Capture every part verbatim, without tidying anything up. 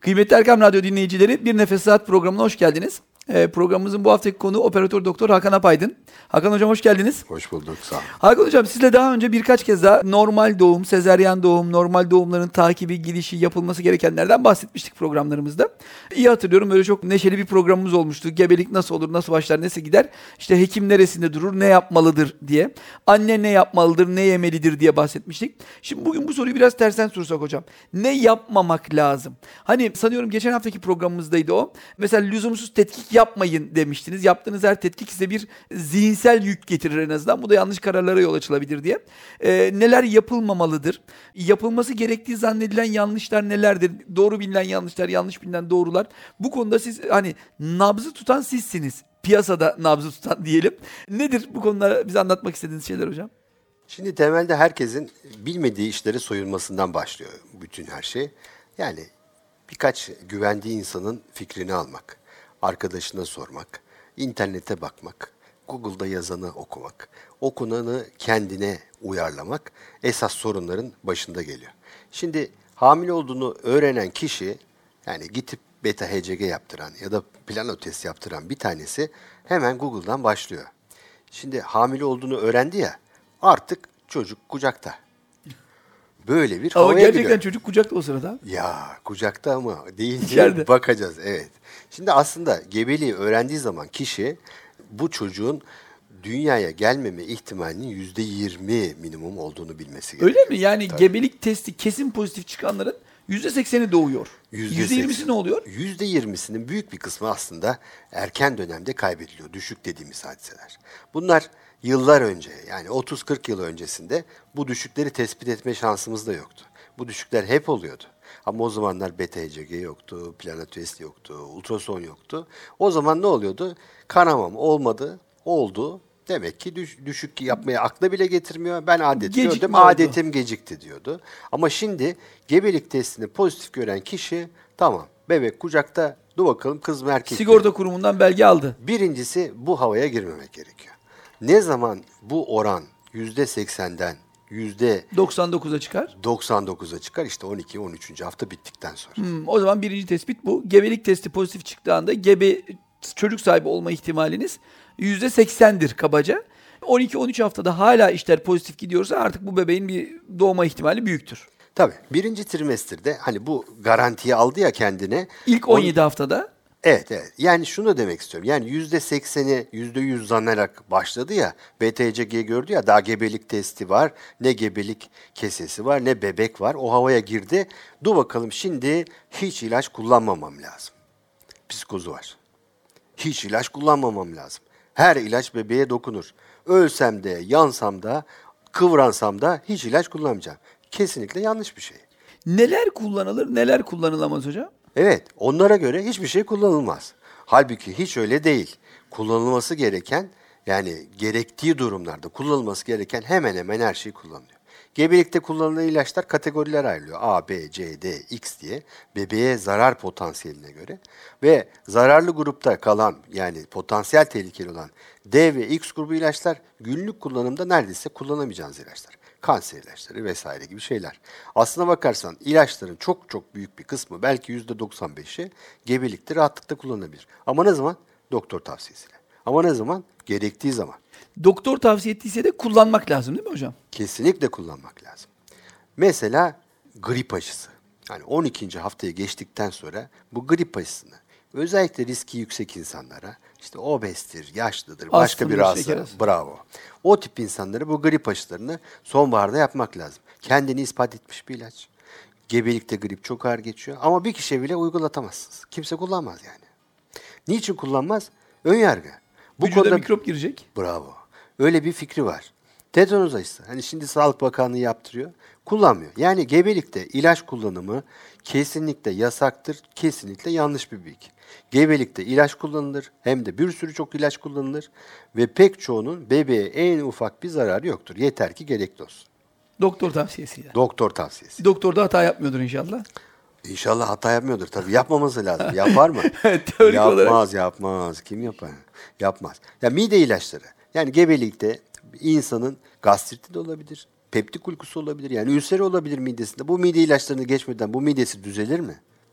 Kıymetli Erkam Radyo dinleyicileri, Bir Nefes Saat programına hoş geldiniz. Ee, programımızın bu haftaki konuğu operatör doktor Hakan Apaydın. Hakan Hocam hoş geldiniz. Hoş bulduk, sağ olun. Hakan Hocam, sizle daha önce birkaç kez daha normal doğum, sezaryen doğum, normal doğumların takibi, gidişi, yapılması gerekenlerden bahsetmiştik programlarımızda. İyi hatırlıyorum, öyle çok neşeli bir programımız olmuştu. Gebelik nasıl olur, nasıl başlar, nasıl gider? İşte hekim neresinde durur, ne yapmalıdır diye. Anne ne yapmalıdır, ne yemelidir diye bahsetmiştik. Şimdi bugün bu soruyu biraz tersten sorsak hocam. Ne yapmamak lazım? Hani sanıyorum geçen haftaki programımızdaydı o. Mesela lüzumsuz tetkik yapmayın demiştiniz. Yaptığınız her tetkik size bir zihinsel yük getirir en azından. Bu da yanlış kararlara yol açılabilir diye. Ee, neler yapılmamalıdır? Yapılması gerektiği zannedilen yanlışlar nelerdir? Doğru bilinen yanlışlar, yanlış bilinen doğrular. Bu konuda siz hani nabzı tutan sizsiniz. Piyasada nabzı tutan diyelim. Nedir bu konuda bize anlatmak istediğiniz şeyler hocam? Şimdi temelde herkesin bilmediği işlere soyunmasından başlıyor bütün her şey. Yani birkaç güvendiği insanın fikrini almak, arkadaşına sormak, internete bakmak, Google'da yazanı okumak, okunanı kendine uyarlamak esas sorunların başında geliyor. Şimdi hamile olduğunu öğrenen kişi, yani gidip beta H C G yaptıran ya da plano test yaptıran bir tanesi hemen Google'dan başlıyor. Şimdi hamile olduğunu öğrendi ya, artık çocuk kucakta. Böyle bir Ama havaya gerçekten giriyor. çocuk kucakta o sırada. Ya kucakta ama deyince İçeride. bakacağız, evet. Şimdi aslında gebeliği öğrendiği zaman kişi bu çocuğun dünyaya gelmeme ihtimalinin yüzde yirmi minimum olduğunu bilmesi gerekiyor. Öyle mi? Yani Tabii. gebelik testi kesin pozitif çıkanların yüzde sekseni doğuyor. Yüzde yüzde yirmisi ne oluyor? Yüzde yirmisinin büyük bir kısmı aslında erken dönemde kaybediliyor. Düşük dediğimiz hadiseler. Bunlar yıllar önce, yani otuz kırk yıl öncesinde bu düşükleri tespit etme şansımız da yoktu. Bu düşükler hep oluyordu. Ama o zamanlar beta H C G yoktu, plano test yoktu, ultrason yoktu. O zaman ne oluyordu? Kanamam olmadı, oldu. Demek ki düş, düşük yapmaya akla bile getirmiyor. Ben adet Gecikme gördüm, oldu. adetim gecikti diyordu. Ama şimdi gebelik testini pozitif gören kişi, tamam bebek kucakta, dur bakalım kız mı erkek mi? Sigorta kurumundan belge aldı. Birincisi bu havaya girmemek gerekiyor. Ne zaman bu oran yüzde seksenden yüzde doksan dokuza çıkar. doksan dokuza çıkar, işte on iki on üçüncü hafta bittikten sonra. Hmm, o zaman birinci tespit bu. Gebelik testi pozitif çıktığı anda gebe çocuk sahibi olma ihtimaliniz yüzde seksendir kabaca. on iki on üç haftada hala işler pozitif gidiyorsa artık bu bebeğin bir doğma ihtimali büyüktür. Tabii birinci trimesterde hani bu garantiyi aldı ya kendine. İlk on yedi haftada. Evet, evet. Yani şunu demek istiyorum. Yani yüzde sekseni yüzde yüz zannederek başladı ya, beta H C G gördü ya, daha gebelik testi var, ne gebelik kesesi var, ne bebek var. O havaya girdi. Dur bakalım şimdi hiç ilaç kullanmamam lazım. Psikozu var. Hiç ilaç kullanmamam lazım. Her ilaç bebeğe dokunur. Ölsem de, yansam da, kıvransam da hiç ilaç kullanmayacağım. Kesinlikle yanlış bir şey. Neler kullanılır, neler kullanılamaz hocam? Evet, onlara göre hiçbir şey kullanılmaz. Halbuki hiç öyle değil. Kullanılması gereken, yani gerektiği durumlarda kullanılması gereken hemen hemen her şey kullanılıyor. Gebelikte kullanılan ilaçlar kategoriler ayrılıyor. A, B, C, D, X diye bebeğe zarar potansiyeline göre ve zararlı grupta kalan, yani potansiyel tehlikeli olan D ve X grubu ilaçlar günlük kullanımda neredeyse kullanamayacağınız ilaçlar. Kanser ilaçları vesaire gibi şeyler. Aslına bakarsan ilaçların çok çok büyük bir kısmı, belki yüzde doksan beşi gebelikte rahatlıkla kullanılabilir. Ama ne zaman? Doktor tavsiyesiyle. Ama ne zaman? Gerektiği zaman. Doktor tavsiye ettiyse de kullanmak lazım değil mi hocam? Kesinlikle kullanmak lazım. Mesela grip aşısı. Yani on ikinci haftaya geçtikten sonra bu grip aşısını özellikle riski yüksek insanlara, işte obezdir, yaşlıdır, başka bir Astımdır, şeker rahatsızlık, hastası. bravo. O tip insanlara bu grip aşılarını sonbaharda yapmak lazım. Kendini ispat etmiş bir ilaç. Gebelikte grip çok ağır geçiyor ama bir kişiye bile uygulatamazsınız. Kimse kullanmaz yani. Niçin kullanmaz? Önyargı. Bu Vücuda konuda mikrop girecek. bravo. Öyle bir fikri var. Tetanoz aşısı. Hani şimdi Sağlık Bakanlığı yaptırıyor. Kullanmıyor. Yani gebelikte ilaç kullanımı kesinlikle yasaktır. Kesinlikle yanlış bir bilgi. Gebelikte ilaç kullanılır. Hem de bir sürü çok ilaç kullanılır. Ve pek çoğunun bebeğe en ufak bir zararı yoktur. Yeter ki gerekli olsun. Doktor tavsiyesiyle. Doktor tavsiyesi. Doktor da hata yapmıyordur inşallah. İnşallah hata yapmıyordur. Tabii yapmaması lazım. Yapar mı? Teorik yapmaz, olarak. yapmaz. Kim yapar? Yapmaz. Ya mide ilaçları. Yani gebelikte insanın gastriti de olabilir, peptik uykusu olabilir. Yani ülseri olabilir midesinde. Bu mide ilaçlarını geçmeden bu midesi düzelir mi?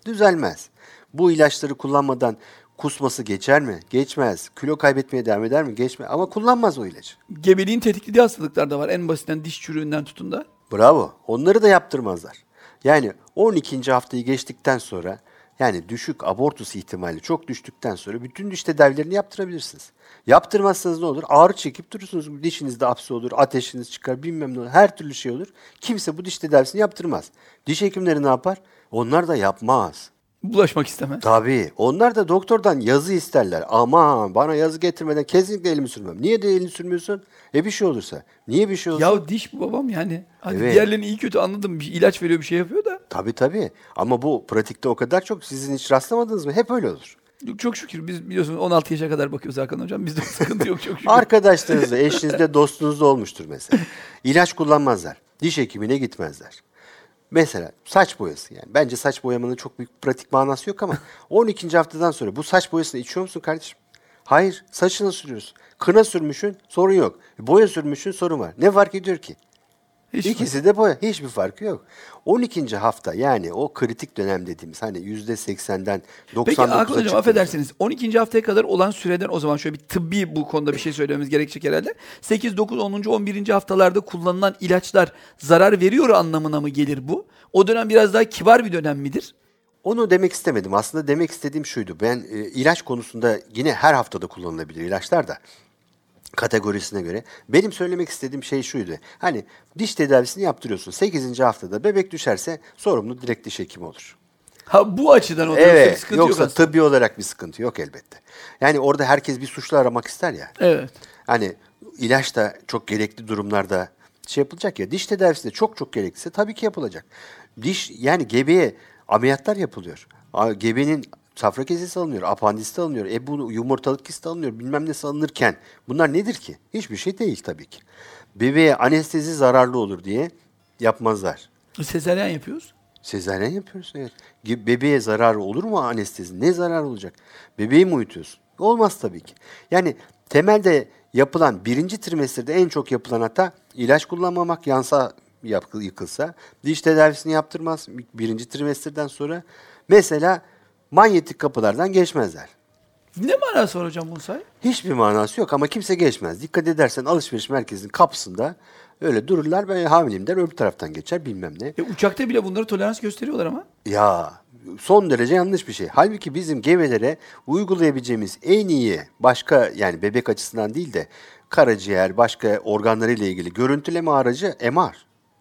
Düzelmez. Bu ilaçları kullanmadan kusması geçer mi? Geçmez. Kilo kaybetmeye devam eder mi? Geçmez. Ama kullanmaz o ilacı. Gebeliğin tetiklediği hastalıklar da var. En basitinden diş çürüğünden tutun da. Bravo. Onları da yaptırmazlar. Yani on ikinci haftayı geçtikten sonra, yani düşük abortus ihtimali çok düştükten sonra bütün diş tedavilerini yaptırabilirsiniz. Yaptırmazsanız ne olur? Ağrı çekip durursunuz. Dişinizde apse olur, ateşiniz çıkar, bilmem ne olur. Her türlü şey olur. Kimse bu diş tedavisini yaptırmaz. Diş hekimleri ne yapar? Onlar da yapmaz. Bulaşmak istemez. Tabii. Onlar da doktordan yazı isterler. Aman bana yazı getirmeden kesinlikle elimi sürmem. Niye de elini sürmüyorsun? E bir şey olursa. Niye bir şey olursa? Ya diş bu babam yani. Hani Evet. diğerlerini iyi kötü anladım. Bir ilaç veriyor, bir şey yapıyor da. Tabii tabii. Ama bu pratikte o kadar çok. Sizin hiç rastlamadınız mı? Hep öyle olur. Çok şükür biz biliyorsunuz on altı yaşa kadar bakıyoruz Hakan Hocam. Bizde sıkıntı yok çok şükür. Arkadaşlarınızla, eşinizle, dostunuzla olmuştur mesela. İlaç kullanmazlar. Diş hekimine gitmezler. Mesela saç boyası yani. Bence saç boyamanın çok büyük pratik manası yok ama on ikinci haftadan sonra bu saç boyasını içiyor musun kardeşim? Hayır. Saçına sürüyorsun. Kına sürmüşsün, sorun yok. Boya sürmüşsün, sorun var. Ne fark ediyor ki? Hiç İkisi de boya. Hiçbir farkı yok. on ikinci hafta yani o kritik dönem dediğimiz hani yüzde seksenden doksan Peki dokuza Hakan Hocam çıktığımız- affedersiniz. on ikinci haftaya kadar olan süreden o zaman şöyle bir tıbbi bu konuda bir şey söylememiz gerekecek herhalde. sekiz, dokuz, onuncu, on birinci haftalarda kullanılan ilaçlar zarar veriyor anlamına mı gelir bu? O dönem biraz daha kibar bir dönem midir? Onu demek istemedim. Aslında demek istediğim şuydu. Ben e, ilaç konusunda yine her haftada kullanılabilir ilaçlar da kategorisine göre. Benim söylemek istediğim şey şuydu. Hani diş tedavisini yaptırıyorsun. sekizinci haftada bebek düşerse sorumlu direkt diş hekimi olur. Ha bu açıdan o diyorsa bir Evet. sıkıntı yok Yoksa aslında. tıbbi olarak bir sıkıntı yok elbette. Yani orada herkes bir suçlu aramak ister ya. Evet. Hani ilaç da çok gerekli durumlarda şey yapılacak ya. Diş tedavisi de çok çok gerekliyse tabii ki yapılacak. Diş yani gebeye ameliyatlar yapılıyor. A- Gebenin safra kesesi alınıyor, apandisi alınıyor, e bu yumurtalık kisti alınıyor, bilmem ne alınırken bunlar nedir ki? Hiçbir şey değil tabii ki. Bebeğe anestezi zararlı olur diye yapmazlar. Sezaryen yapıyoruz. Sezaryen yapıyoruz evet. Ge- Bebeğe zarar olur mu anestezi? Ne zarar olacak? Bebeği mi uyutuyorsun? Olmaz tabii ki. Yani temelde yapılan birinci trimesterde en çok yapılan hata ilaç kullanmamak, yansa yap- yıkılsa. Diş tedavisini yaptırmaz birinci trimesterden sonra. Mesela manyetik kapılardan geçmezler. Ne manası var hocam bunun sahi? Hiçbir manası yok ama kimse geçmez. Dikkat edersen alışveriş merkezinin kapısında öyle dururlar. Ben hamileyim der öbür taraftan geçer bilmem ne. E, uçakta bile bunları tolerans gösteriyorlar ama. Ya son derece yanlış bir şey. Halbuki bizim gebelere uygulayabileceğimiz en iyi başka yani bebek açısından değil de karaciğer başka organlarıyla ilgili görüntüleme aracı M R.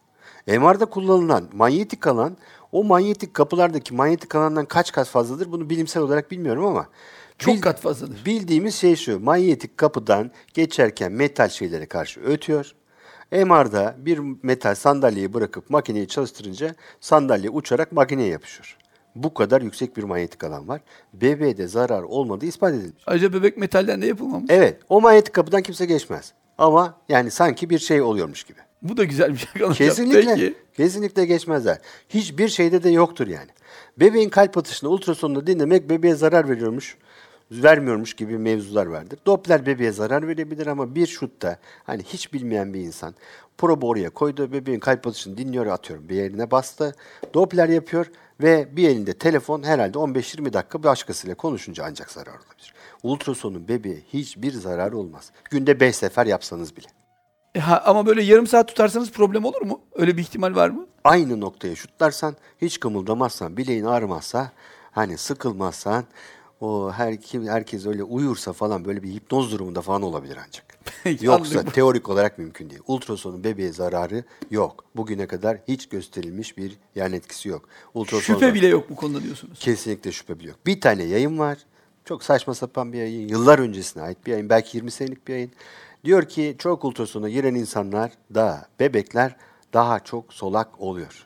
M R'da kullanılan manyetik alan o manyetik kapılardaki manyetik alandan kaç kat fazladır bunu bilimsel olarak bilmiyorum ama Çok bil- kat fazladır. Bildiğimiz şey şu manyetik kapıdan geçerken metal şeylere karşı ötüyor. M R'da bir metal sandalyeyi bırakıp makineyi çalıştırınca sandalye uçarak makineye yapışıyor. Bu kadar yüksek bir manyetik alan var. Bebeğe de zarar olmadığı ispat edilmiş. Ayrıca bebek metalden de yapılmamış. Evet, o manyetik kapıdan kimse geçmez. Ama yani sanki bir şey oluyormuş gibi. Bu da güzel bir şey Hakan Hocam. Kesinlikle, Peki. kesinlikle geçmezler. Hiçbir şeyde de yoktur yani. Bebeğin kalp atışını ultrasonda dinlemek bebeğe zarar veriyormuş, vermiyormuş gibi mevzular vardır. Doppler bebeğe zarar verebilir ama bir şutta hani hiç bilmeyen bir insan probu oraya koydu, bebeğin kalp atışını dinliyor, atıyorum bir yerine bastı. Doppler yapıyor ve bir elinde telefon herhalde on beş yirmi dakika başkasıyla konuşunca ancak zarar olabilir. Ultrasonun bebeğe hiçbir zararı olmaz. Günde beş sefer yapsanız bile. E, ha, ama böyle yarım saat tutarsanız problem olur mu? Öyle bir ihtimal var mı? Aynı noktaya şutlarsan, hiç kımıldamazsan, bileğin ağrımazsa, hani sıkılmazsan, o her kim herkes öyle uyursa falan böyle bir hipnoz durumunda falan olabilir ancak. Yoksa Anladım. teorik olarak mümkün değil. Ultrasonun bebeğe zararı yok. Bugüne kadar hiç gösterilmiş bir yan etkisi yok. Ultrason Şüphe bile yok bu konuda diyorsunuz. kesinlikle şüphe bile yok. Bir tane yayın var. Çok saçma sapan bir yayın. Yıllar öncesine ait bir yayın. Belki yirmi senelik bir yayın. Diyor ki çok ultrasona giren insanlar da bebekler daha çok solak oluyor.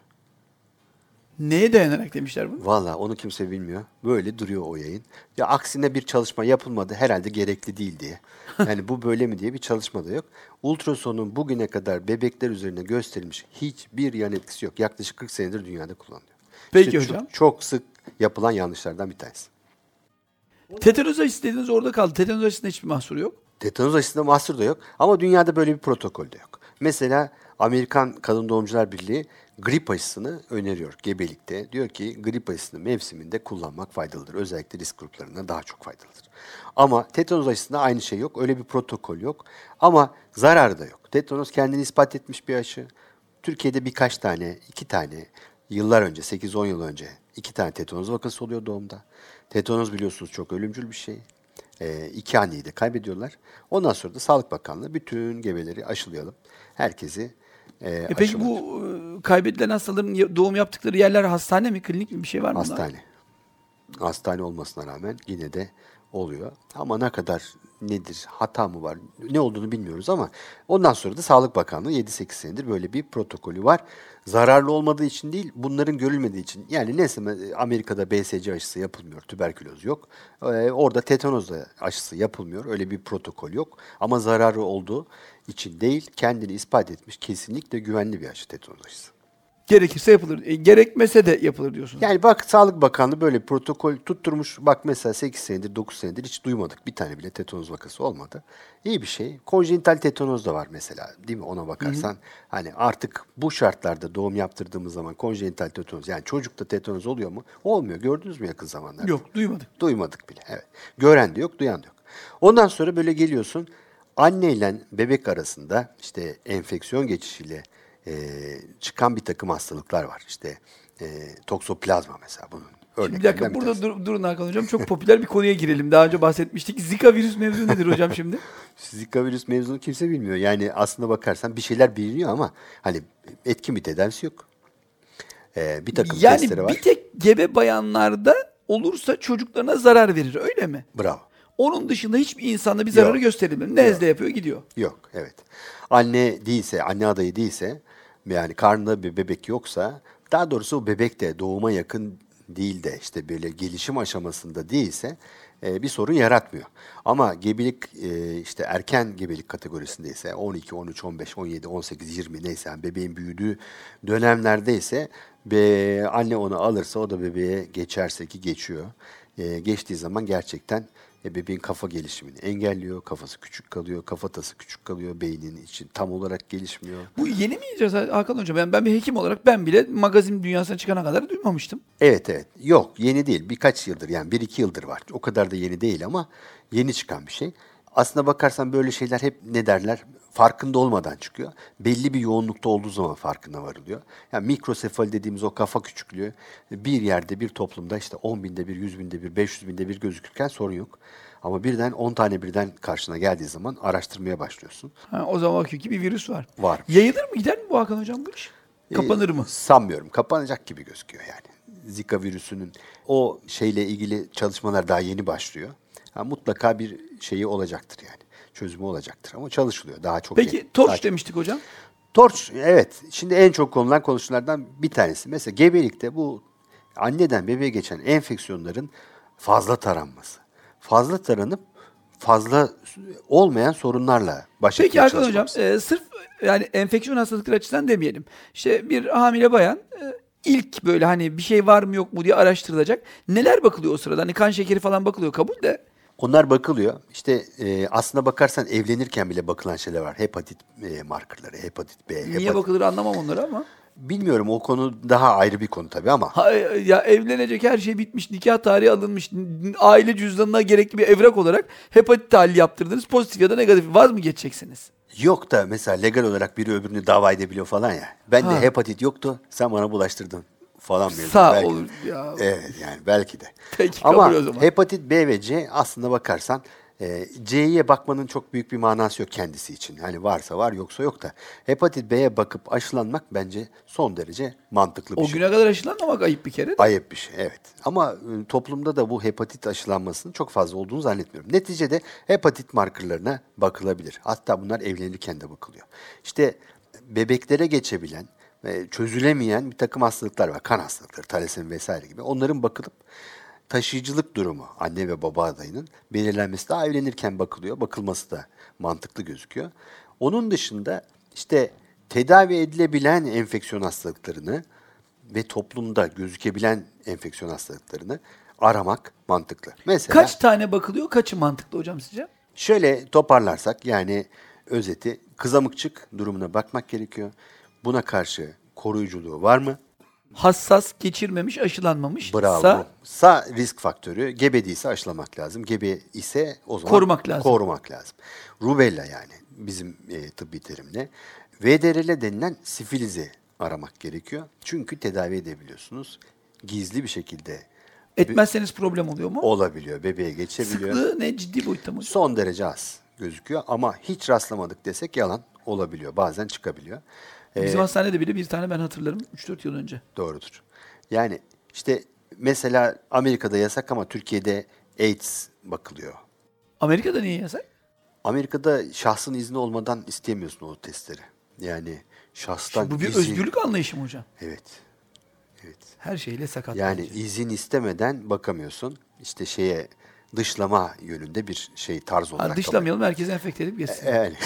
Neye dayanarak demişler bunu? Valla onu kimse bilmiyor. Böyle duruyor o yayın. Ya aksine bir çalışma yapılmadı herhalde gerekli değil diye. Yani bu böyle mi diye bir çalışma da yok. Ultrasonun bugüne kadar bebekler üzerine gösterilmiş hiçbir yan etkisi yok. Yaklaşık kırk senedir dünyada kullanılıyor. Peki İşte hocam. Çok, çok sık yapılan yanlışlardan bir tanesi. Tetanoz aşısı dediğiniz orada kaldı. Tetanoz aşısında hiçbir mahsuru yok. Tetanoz aşısında mahsur da yok ama dünyada böyle bir protokol de yok. Mesela Amerikan Kadın Doğumcular Birliği grip aşısını öneriyor gebelikte. Diyor ki grip aşısını mevsiminde kullanmak faydalıdır. Özellikle risk gruplarına daha çok faydalıdır. Ama tetanoz aşısında aynı şey yok. Öyle bir protokol yok. Ama zararı da yok. Tetanoz kendini ispat etmiş bir aşı. Türkiye'de birkaç tane, iki tane yıllar önce, sekiz on yıl önce iki tane tetanoz vakası oluyor doğumda. Tetanoz biliyorsunuz çok ölümcül bir şey. E, iki anneyi de kaybediyorlar. Ondan sonra da Sağlık Bakanlığı bütün gebeleri aşılayalım. Herkesi e, E peki aşılar. bu e, kaybedilen hastaların ya- doğum yaptıkları yerler hastane mi, klinik mi, bir şey var mı? bunlar? Hastane. Hastane olmasına rağmen yine de oluyor. Ama ne kadar nedir, hata mı var, ne olduğunu bilmiyoruz ama ondan sonra da Sağlık Bakanlığı yedi sekiz senedir böyle bir protokolü var. Zararlı olmadığı için değil, bunların görülmediği için. Yani neyse Amerika'da B S C aşısı yapılmıyor, tüberküloz yok. Ee, orada tetanoz da aşısı yapılmıyor, öyle bir protokol yok. Ama zararı olduğu için değil, kendini ispat etmiş kesinlikle güvenli bir aşı tetanoz aşısı. Gerekirse yapılır. E, gerekmese de yapılır diyorsunuz. Yani bak Sağlık Bakanlığı böyle bir protokol tutturmuş. Bak mesela sekiz senedir, dokuz senedir hiç duymadık. Bir tane bile tetanoz vakası olmadı. İyi bir şey. Konjenital tetanoz da var mesela. Değil mi? Ona bakarsan. Hı hı. Hani artık bu şartlarda doğum yaptırdığımız zaman konjenital tetanoz, yani çocukta tetanoz oluyor mu? Olmuyor. Gördünüz mü yakın zamanlarda? Yok, duymadık. Duymadık bile. Evet. Gören de yok, duyan da yok. Ondan sonra böyle geliyorsun. Anne ile bebek arasında işte enfeksiyon geçişiyle e, çıkan bir takım hastalıklar var. İşte e, toksoplazma mesela bunun Şimdi bir dakika örneklerinden bir burada tanesi. dur, durun Hakan Hocam. Çok popüler bir konuya girelim. Daha önce bahsetmiştik. Zika virüs mevzu nedir hocam şimdi? Zika virüs mevzunu kimse bilmiyor. Yani aslında bakarsan bir şeyler biliniyor ama hani etkin bir tedavisi yok. Ee, bir takım Yani testleri var. bir tek gebe bayanlarda olursa çocuklarına zarar verir, öyle mi? Bravo. Onun dışında hiçbir insanda bir zararı Yok. gösterilmiyor. Nezle yapıyor, gidiyor. Yok, evet. Anne değilse, anne adayı değilse, yani karnında bir bebek yoksa, daha doğrusu o bebek de doğuma yakın değil de işte böyle gelişim aşamasında değilse e, bir sorun yaratmıyor. Ama gebelik e, işte erken gebelik kategorisindeyse on iki, on üç, on beş, on yedi, on sekiz, yirmi neyse yani bebeğin büyüdüğü dönemlerdeyse be, anne onu alırsa o da bebeğe geçerse ki geçiyor. E, geçtiği zaman gerçekten e, bebeğin kafa gelişimini engelliyor, kafası küçük kalıyor, kafatası küçük kalıyor, beynin için tam olarak gelişmiyor. Bu yeni mi icat Hakan Hocam? Ben, ben bir hekim olarak ben bile magazin dünyasına çıkana kadar duymamıştım. Evet evet. Yok yeni değil. Birkaç yıldır yani bir iki yıldır var. O kadar da yeni değil ama yeni çıkan bir şey. Aslına bakarsan böyle şeyler hep ne derler? Farkında olmadan çıkıyor. Belli bir yoğunlukta olduğu zaman farkına varılıyor. Yani mikrosefali dediğimiz o kafa küçüklüğü bir yerde bir toplumda işte on binde bir, yüz binde bir, beş yüz binde bir gözükürken sorun yok. Ama birden on tane birden karşına geldiği zaman araştırmaya başlıyorsun. Ha, o zaman bakıyor ki bir virüs var. Var. Yayılır mı, gider mi bu Hakan Hocam bu iş? Kapanır Ee, mı? Sanmıyorum. Kapanacak gibi gözüküyor yani. Zika virüsünün o şeyle ilgili çalışmalar daha yeni başlıyor. Ha, mutlaka bir şeyi olacaktır yani. Çözümü olacaktır ama çalışılıyor. Daha çok Peki yeni. torç Daha çok- demiştik hocam. Torç evet. Şimdi en çok konulan konuşulardan bir tanesi. Mesela gebelikte bu anneden bebeğe geçen enfeksiyonların fazla taranması. Fazla taranıp fazla olmayan sorunlarla baş Peki etmeye Hakan Hocam, çalışmamız. e, sırf yani enfeksiyon hastalıkları açısından demeyelim. İşte bir hamile bayan e, ilk böyle hani bir şey var mı yok mu diye araştırılacak. Neler bakılıyor o sırada? Hani kan şekeri falan bakılıyor, kabul de. Onlar bakılıyor. İşte e, aslına bakarsan evlenirken bile bakılan şeyler var. Hepatit e, markerları, hepatit B, Niye hepatit... bakılır anlamam onları ama. Bilmiyorum o konu daha ayrı bir konu tabii ama. Ha, e, ya evlenecek her şey bitmiş, nikah tarihi alınmış, n- aile cüzdanına gerekli bir evrak olarak hepatit tahlili yaptırdınız. Pozitif ya da negatif, vaz mı geçeceksiniz? Yok da mesela legal olarak biri öbürünü dava edebiliyor falan ya. Ben Ha. de hepatit yoktu, sen bana bulaştırdın falan mevzu. Sağ Belki- olur ya. Evet yani belki de. Peki, Ama kabul o zaman. hepatit B ve C aslında bakarsan e, C'ye bakmanın çok büyük bir manası yok kendisi için. Hani varsa var yoksa yok da. Hepatit B'ye bakıp aşılanmak bence son derece mantıklı bir O şey. güne kadar aşılanmamak ayıp bir kere de. Ayıp bir şey, evet. Ama e, toplumda da bu hepatit aşılanmasının çok fazla olduğunu zannetmiyorum. Neticede hepatit markerlarına bakılabilir. Hatta bunlar evlenirken de bakılıyor. İşte bebeklere geçebilen, e, çözülemeyen bir takım hastalıklar var. Kan hastalıkları, talasemi vesaire gibi. Onların bakılıp taşıyıcılık durumu anne ve baba adayının belirlenmesi daha evlenirken bakılıyor. Bakılması da mantıklı gözüküyor. Onun dışında işte tedavi edilebilen enfeksiyon hastalıklarını ve toplumda gözükebilen enfeksiyon hastalıklarını aramak mantıklı. Mesela Kaç tane bakılıyor, kaçı mantıklı hocam sizce? şöyle toparlarsak yani özeti kızamıkçık durumuna bakmak gerekiyor. Buna karşı koruyuculuğu var mı? Hassas, geçirmemiş, aşılanmamış. Bravo. Sa Sa risk faktörü. Gebe değilse aşılamak lazım. Gebe ise o zaman Korumak lazım. Korumak lazım. Rubella yani bizim e, tıbbi terimle. V D R L denilen sifilizi aramak gerekiyor. Çünkü tedavi edebiliyorsunuz. Gizli bir şekilde etmezseniz problem oluyor mu? olabiliyor. Bebeğe geçebiliyor. Sıklığı ne, ciddi boyutta mı? Son derece az gözüküyor ama hiç rastlamadık desek yalan olabiliyor. Bazen çıkabiliyor. Bizim Ee, hastanede bile bir tane ben hatırlarım üç dört yıl önce. Doğrudur. Yani işte mesela Amerika'da yasak ama Türkiye'de AIDS bakılıyor. Amerika'da niye yasak? Amerika'da şahsın izni olmadan isteyemiyorsun o testleri. Yani şahstan Bu bir izin... özgürlük anlayışı mı hocam? Evet. Evet. Her şeyle sakat. Yani bence. izin istemeden bakamıyorsun. İşte şeye dışlama yönünde bir şey tarz olarak. Ha, dışlamayalım, herkesi enfekte edip geçsin. Yani.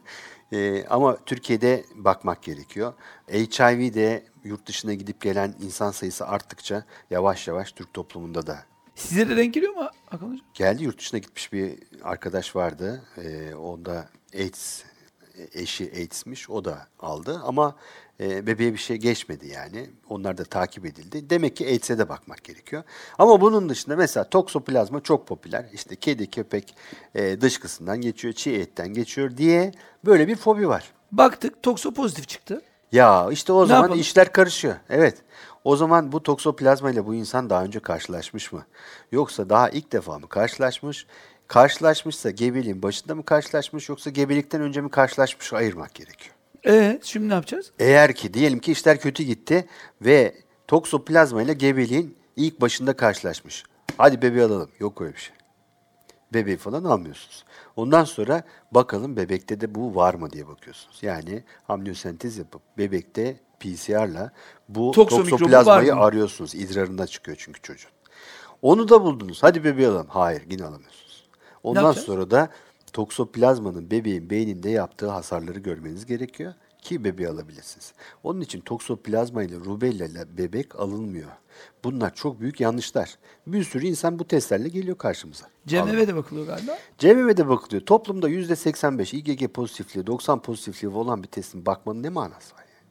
Ee, ama Türkiye'de bakmak gerekiyor. H I V'de yurt dışına gidip gelen insan sayısı arttıkça yavaş yavaş Türk toplumunda da Size de denk geliyor mu Hakan hocam? geldi. Yurt dışına gitmiş bir arkadaş vardı. Ee, onda AIDS, eşi AIDS'miş. O da aldı ama e, bebeğe bir şey geçmedi yani. Onlar da takip edildi. Demek ki AIDS'e de bakmak gerekiyor. Ama bunun dışında mesela toksoplazma çok popüler. İşte kedi, köpek e, dışkısından geçiyor, çiğ etten geçiyor diye böyle bir fobi var. Baktık tokso pozitif çıktı. Ya işte o Ne zaman yapalım? işler karışıyor. Evet. O zaman bu toksoplazma ile bu insan daha önce karşılaşmış mı? Yoksa daha ilk defa mı karşılaşmış? Karşılaşmışsa gebeliğin başında mı karşılaşmış yoksa gebelikten önce mi karşılaşmış ayırmak gerekiyor. E şimdi ne yapacağız? Eğer ki diyelim ki işler kötü gitti ve toksoplazma ile gebeliğin ilk başında karşılaşmış. Hadi bebeği alalım. Yok öyle bir şey. Bebeği falan almıyorsunuz. Ondan sonra bakalım bebekte de bu var mı diye bakıyorsunuz. Yani amniyosentez yapıp bebekte P C R'la bu Tokso mikrobu toksoplazmayı var mı? arıyorsunuz. İdrarında çıkıyor çünkü çocuğun. Onu da buldunuz. Hadi bebeği alalım. Hayır, yine alamıyorsunuz. Ondan yapacağız? sonra da toksoplazmanın bebeğin beyninde yaptığı hasarları görmeniz gerekiyor ki bebeği alabilirsiniz. Onun için toksoplazma ile rubella ile bebek alınmıyor. Bunlar çok büyük yanlışlar. Bir sürü insan bu testlerle geliyor karşımıza. C M Alın. V de bakılıyor galiba. C M V'de bakılıyor. Toplumda yüzde seksen beş İ G G pozitifliği, doksan pozitifliği olan bir testin bakmanın ne manası var? Yani?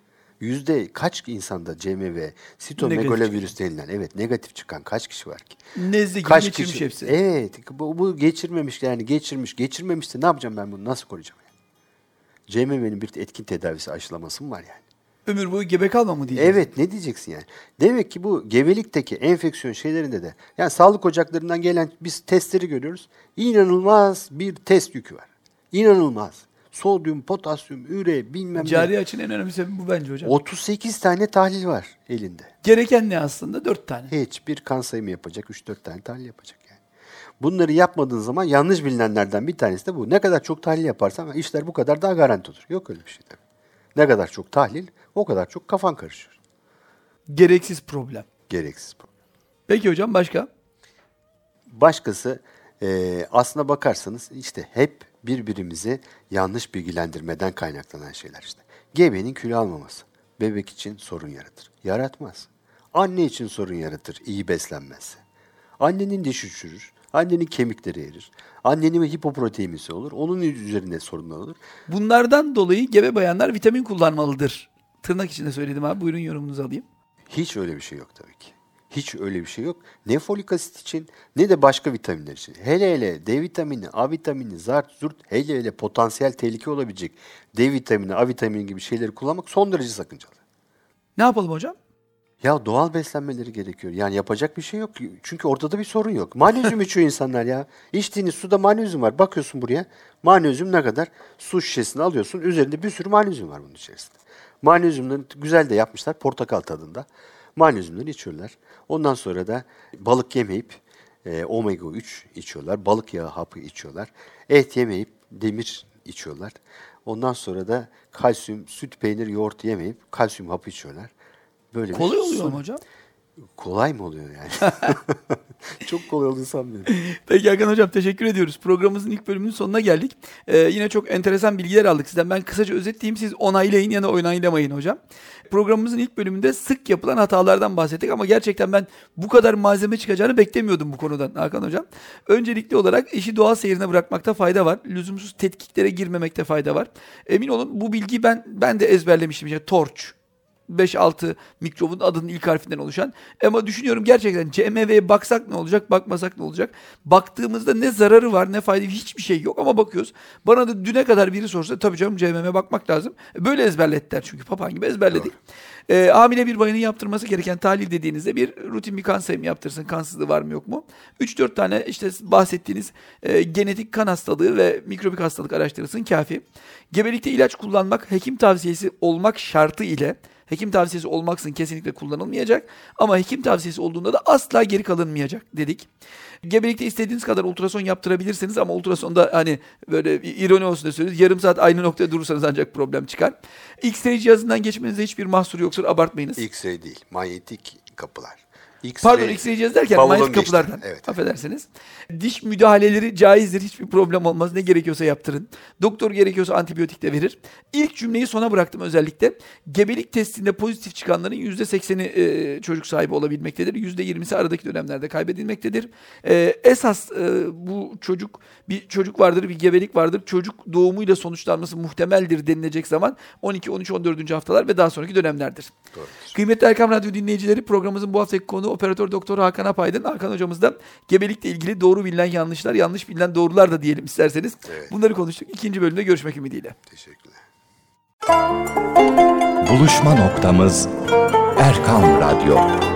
Yüzde kaç insanda C M V, sitomegalovirüs denilen, evet negatif çıkan kaç kişi var ki? Nezle gibi Kaç geçirmiş kişi? hepsi. Evet, bu, bu geçirmemiş yani geçirmiş, geçirmemişse ne yapacağım ben bunu, nasıl koruyacağım? Yani? C M V'nin bir etkin tedavisi, aşılaması mı var yani? Ömür boyu gebe kalma mı diyeceğiz? Evet, ne diyeceksin yani? Demek ki bu gebelikteki enfeksiyon şeylerinde de, yani sağlık ocaklarından gelen biz testleri görüyoruz. İnanılmaz bir test yükü var. İnanılmaz. Sodyum, potasyum, üre, bilmem Cari ne. açın en önemli sebebi bu bence hocam. otuz sekiz tane tahlil var elinde. Gereken ne aslında? dört tane. Hiçbir kan sayımı yapacak, üç dört tane tahlil yapacak yani. Bunları yapmadığın zaman yanlış bilinenlerden bir tanesi de bu. Ne kadar çok tahlil yaparsan işler bu kadar daha garanti olur. Yok öyle bir şey tabii. Ne kadar çok tahlil, o kadar çok kafan karışıyor. Gereksiz problem. Gereksiz problem. Peki hocam başka? Başkası e, aslına bakarsanız işte hep birbirimizi yanlış bilgilendirmeden kaynaklanan şeyler işte. Gebenin kilo almaması bebek için sorun yaratır. Yaratmaz. Anne için sorun yaratır iyi beslenmezse. Annenin dişi çürür, annenin kemikleri erir, annenin hipoproteinisi olur, onun üzerinde sorunlar olur. Bunlardan dolayı gebe bayanlar vitamin kullanmalıdır. Tırnak içinde söyledim abi. Buyurun yorumunuzu alayım. Hiç öyle bir şey yok tabii ki. Hiç öyle bir şey yok. Ne folik asit için ne de başka vitaminler için. Hele hele D vitamini, A vitamini, zart, zurt, hele hele potansiyel tehlike olabilecek D vitamini, A vitamini gibi şeyleri kullanmak son derece sakıncalı. Ne yapalım hocam? Ya doğal beslenmeleri gerekiyor. Yani yapacak bir şey yok. Çünkü orada da bir sorun yok. Magnezyum içiyor insanlar ya. İçtiğiniz suda magnezyum var. Bakıyorsun buraya. Magnezyum ne kadar? Su şişesini alıyorsun. Üzerinde bir sürü magnezyum var bunun içerisinde. Magnezyumları güzel de yapmışlar. Portakal tadında. Magnezyumları içiyorlar. Ondan sonra da balık yemeyip e, omega üç içiyorlar. Balık yağı hapı içiyorlar. Et yemeyip demir içiyorlar. Ondan sonra da kalsiyum, süt, peynir, yoğurt yemeyip kalsiyum hapı içiyorlar. Böyle Kolay bir oluyor sorun. mu hocam? Kolay mı oluyor yani? Çok kolay olduğunu sanmıyorum. Peki Hakan hocam teşekkür ediyoruz. Programımızın ilk bölümünün sonuna geldik. Ee, yine çok enteresan bilgiler aldık sizden. Ben kısaca özetleyeyim. Siz onaylayın ya da onaylamayın hocam. Programımızın ilk bölümünde sık yapılan hatalardan bahsettik ama gerçekten ben bu kadar malzeme çıkacağını beklemiyordum bu konudan Hakan hocam. Öncelikli olarak işi doğal seyrine bırakmakta fayda var. Lüzumsuz tetkiklere girmemekte fayda var. Emin olun bu bilgiyi ben ben de ezberlemiştim. Yani torç. beş altı mikrobun adının ilk harfinden oluşan. Ama düşünüyorum gerçekten C M V'ye baksak ne olacak, bakmasak ne olacak? Baktığımızda ne zararı var ne fayda, hiçbir şey yok ama bakıyoruz. Bana da düne kadar biri sorsa tabii canım C M V'ye bakmak lazım. Böyle ezberlettiler çünkü papağan gibi ezberledik. E, hamile bir bayanın yaptırması gereken tahlil dediğinizde bir rutin bir kan sayımı yaptırsın. Kansızlığı var mı yok mu? üç dört tane işte bahsettiğiniz e, genetik kan hastalığı ve mikrobik hastalık araştırılsın kafi. Gebelikte ilaç kullanmak hekim tavsiyesi olmak şartı ile hekim tavsiyesi olmaksızın kesinlikle kullanılmayacak ama hekim tavsiyesi olduğunda da asla geri kalınmayacak dedik. Gebelikte istediğiniz kadar ultrason yaptırabilirsiniz ama ultrasonda hani böyle ironi olsun da söylüyoruz. Yarım saat aynı noktada durursanız ancak problem çıkar. X-ray cihazından geçmenizde hiçbir mahsur yoktur, abartmayınız. X-ray değil, manyetik kapılar. X-ray, Pardon X-ray cihaz derken bavulun manyetik geçti. kapılardan. Evet. Affedersiniz. Diş müdahaleleri caizdir. Hiçbir problem olmaz. Ne gerekiyorsa yaptırın. Doktor gerekiyorsa antibiyotik de verir. İlk cümleyi sona bıraktım özellikle. Gebelik testinde pozitif çıkanların yüzde sekseni e, çocuk sahibi olabilmektedir. yüzde yirmisi aradaki dönemlerde kaybedilmektedir. E, esas e, bu çocuk, bir çocuk vardır, bir gebelik vardır. Çocuk doğumuyla sonuçlanması muhtemeldir denilecek zaman on iki, on üç, on dördüncü haftalar ve daha sonraki dönemlerdir. Doğrudur. Kıymetli Erkam Radyo dinleyicileri, programımızın bu haftaki konu operatör doktor Hakan Apaydın. Hakan hocamız da gebelikle ilgili doğru bilinen yanlışlar, yanlış bilinen doğrular da diyelim isterseniz. Evet. Bunları konuştuk. İkinci bölümde görüşmek ümidiyle. Teşekkürler. Buluşma noktamız Erkam Radyo.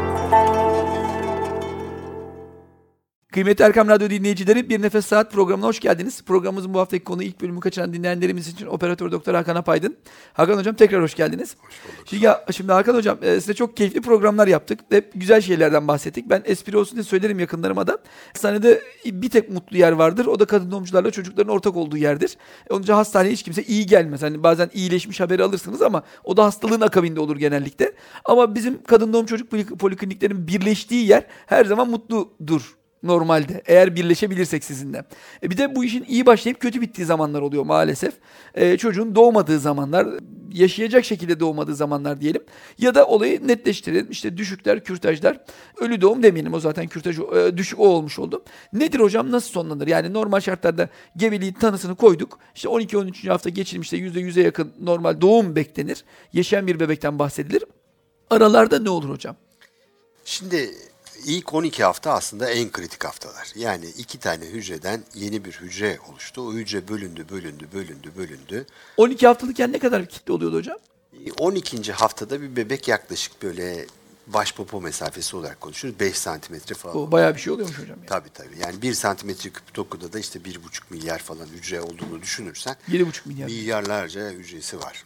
Kıymetli Erkam Radyo dinleyicileri, Bir Nefes Saat programına hoş geldiniz. Programımızın bu haftaki konu, ilk bölümü kaçıran dinleyenlerimiz için operatör doktor Hakan Apaydın. Hakan hocam tekrar hoş geldiniz. Hoş bulduk. Şimdi, ya, şimdi Hakan hocam size çok keyifli programlar yaptık. Hep güzel şeylerden bahsettik. Ben espri olsun diye söylerim yakınlarıma da. Hastanede bir tek mutlu yer vardır. O da kadın doğumcularla çocukların ortak olduğu yerdir. Onca hastaneye hiç kimse iyi gelmez. Hani bazen iyileşmiş haberi alırsınız ama o da hastalığın akabinde olur genellikle. Ama bizim kadın doğum çocuk polikliniklerin birleştiği yer her zaman mutludur. Normalde eğer birleşebilirsek sizinle. E bir de bu işin iyi başlayıp kötü bittiği zamanlar oluyor maalesef. E çocuğun doğmadığı zamanlar, yaşayacak şekilde doğmadığı zamanlar diyelim. Ya da olayı netleştirelim. İşte düşükler, kürtajlar. Ölü doğum demeyelim, o zaten kürtaj e, düşük o olmuş oldu. Nedir hocam, nasıl sonlanır? Yani normal şartlarda gebeliğin tanısını koyduk. İşte on iki on üçüncü hafta geçilmişte yüzde yüze yakın normal doğum beklenir. Yaşayan bir bebekten bahsedilir. Aralarda ne olur hocam? Şimdi İlk on iki hafta aslında en kritik haftalar. Yani iki tane hücreden yeni bir hücre oluştu. O hücre bölündü, bölündü, bölündü, bölündü. on iki haftalıkken ne kadar bir kitle oluyordu hocam? on ikinci haftada bir bebek yaklaşık böyle baş popo mesafesi olarak konuşuyoruz. beş santimetre falan. O bayağı bir şey oluyormuş hocam. Yani. Tabii tabii. Yani bir santimetre küp dokuda da işte bir buçuk milyar falan hücre olduğunu düşünürsen. yedi buçuk milyar. Milyarlarca hücresi var.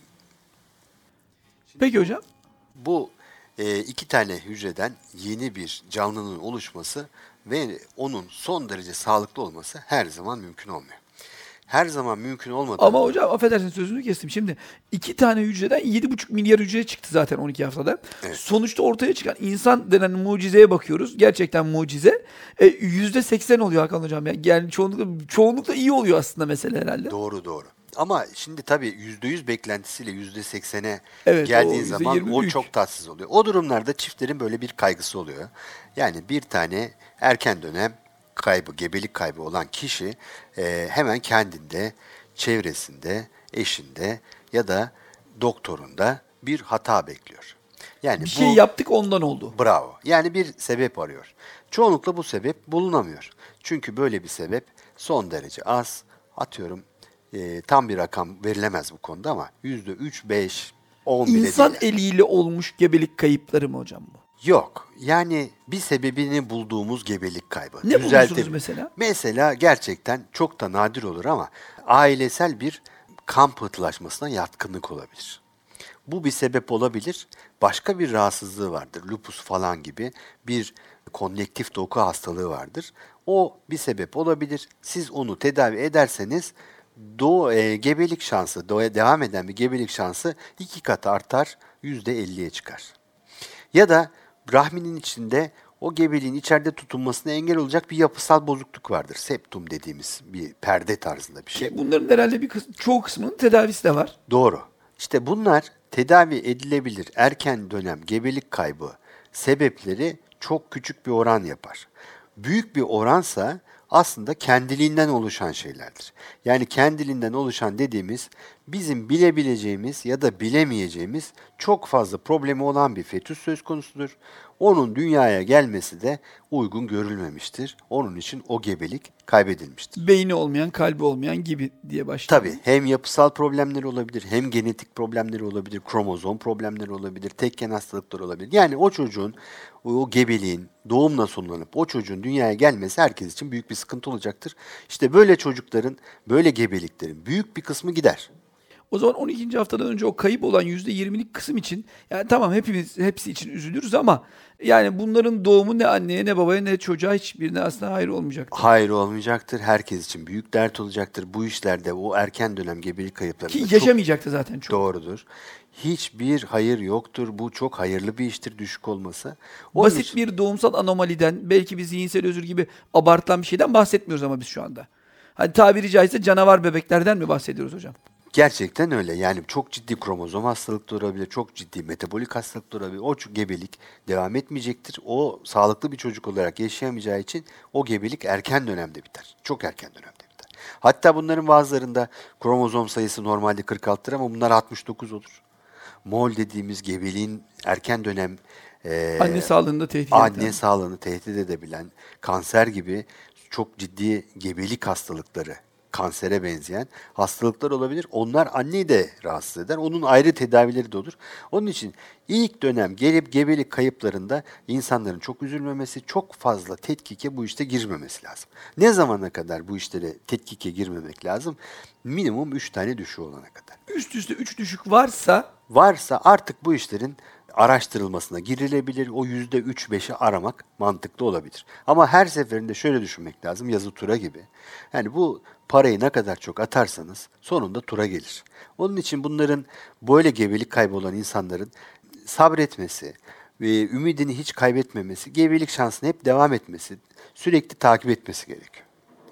Peki hocam. Bu e, iki tane hücreden yeni bir canlının oluşması ve onun son derece sağlıklı olması her zaman mümkün olmuyor. Her zaman mümkün olmadığı... Ama hocam affedersiniz, sözünü kestim. Şimdi iki tane hücreden yedi buçuk milyar hücre çıktı zaten on iki haftada. Evet. Sonuçta ortaya çıkan insan denen mucizeye bakıyoruz. Gerçekten mucize. E, yüzde seksen oluyor Hakan hocam. Yani çoğunlukla, çoğunlukla iyi oluyor aslında mesele herhalde. Doğru doğru. Ama şimdi tabii yüzde yüz beklentisiyle yüzde seksene evet, geldiğin o zaman o büyük. çok tatsız oluyor. O durumlarda çiftlerin böyle bir kaygısı oluyor. Yani bir tane erken dönem kaybı, gebelik kaybı olan kişi e, hemen kendinde, çevresinde, eşinde ya da doktorunda bir hata bekliyor. Yani bir bu, şey yaptık ondan oldu. Bravo. Yani bir sebep arıyor. Çoğunlukla bu sebep bulunamıyor. Çünkü böyle bir sebep son derece az. Atıyorum e, tam bir rakam verilemez bu konuda ama yüzde üç, beş, on bile değil. İnsan eliyle olmuş gebelik kayıpları mı hocam bu? Yok. Yani bir sebebini bulduğumuz gebelik kaybı. Ne bulursunuz mesela? Mesela gerçekten çok da nadir olur ama ailesel bir kan pıhtılaşmasına yatkınlık olabilir. Bu bir sebep olabilir. Başka bir rahatsızlığı vardır. Lupus falan gibi bir konjektif doku hastalığı vardır. O bir sebep olabilir. Siz onu tedavi ederseniz doğu, e, gebelik şansı, doğaya devam eden bir gebelik şansı iki kat artar, yüzde elliye çıkar. Ya da rahminin içinde o gebeliğin içeride tutunmasına engel olacak bir yapısal bozukluk vardır. Septum dediğimiz bir perde tarzında bir şey. Ki bunların herhalde bir kısmı, çoğu kısmının tedavisi de var. Doğru. İşte bunlar tedavi edilebilir erken dönem gebelik kaybı sebepleri çok küçük bir oran yapar. Büyük bir oransa aslında kendiliğinden oluşan şeylerdir. Yani kendiliğinden oluşan dediğimiz bizim bilebileceğimiz ya da bilemeyeceğimiz çok fazla problemi olan bir fetüs söz konusudur. Onun dünyaya gelmesi de uygun görülmemiştir. Onun için o gebelik kaybedilmiştir. Beyni olmayan, kalbi olmayan gibi diye başlıyor. Tabii hem yapısal problemleri olabilir, hem genetik problemleri olabilir, kromozom problemleri olabilir, tekken hastalıkları olabilir. Yani o çocuğun, o gebeliğin doğumla sonlanıp o çocuğun dünyaya gelmesi herkes için büyük bir sıkıntı olacaktır. İşte böyle çocukların, böyle gebeliklerin büyük bir kısmı gider. O zaman on ikinci haftadan önce o kayıp olan yüzde yirmilik kısım için, yani tamam hepimiz hepsi için üzülürüz ama yani bunların doğumu ne anneye ne babaya ne çocuğa hiçbirine aslında hayır olmayacaktır. Hayır olmayacaktır. Herkes için büyük dert olacaktır. Bu işlerde o erken dönem gebelik kayıplarında Ki çok yaşamayacaktı zaten çok. doğrudur. Hiçbir hayır yoktur. Bu çok hayırlı bir iştir düşük olması. Onun Basit için- bir doğumsal anomaliden, belki bir zihinsel özür gibi abartılan bir şeyden bahsetmiyoruz ama biz şu anda. Hani tabiri caizse canavar bebeklerden mi bahsediyoruz hocam? Gerçekten öyle. Yani çok ciddi kromozom hastalıkları olabilir, çok ciddi metabolik hastalıklar olabilir. O ç- gebelik devam etmeyecektir. O sağlıklı bir çocuk olarak yaşayamayacağı için o gebelik erken dönemde biter. Çok erken dönemde biter. Hatta bunların bazılarında kromozom sayısı normalde kırk altıdır ama bunlar altmış dokuz olur. Mol dediğimiz gebeliğin erken dönem e, Anne sağlığında tehdit anne eden. sağlığını tehdit edebilen, kanser gibi çok ciddi gebelik hastalıkları, kansere benzeyen hastalıklar olabilir. Onlar anneyi de rahatsız eder. Onun ayrı tedavileri de olur. Onun için ilk dönem gelip gebelik kayıplarında insanların çok üzülmemesi, çok fazla tetkike bu işte girmemesi lazım. Ne zamana kadar bu işlere tetkike girmemek lazım? Minimum üç tane düşüğü olana kadar. Üst üste üç düşük varsa Varsa artık bu işlerin araştırılmasına girilebilir. O yüzde üç beşi aramak mantıklı olabilir. Ama her seferinde şöyle düşünmek lazım. Yazı tura gibi. Yani bu parayı ne kadar çok atarsanız sonunda tura gelir. Onun için bunların böyle gebelik kaybı olan insanların sabretmesi ve ümidini hiç kaybetmemesi, gebelik şansını hep devam etmesi, sürekli takip etmesi gerekiyor.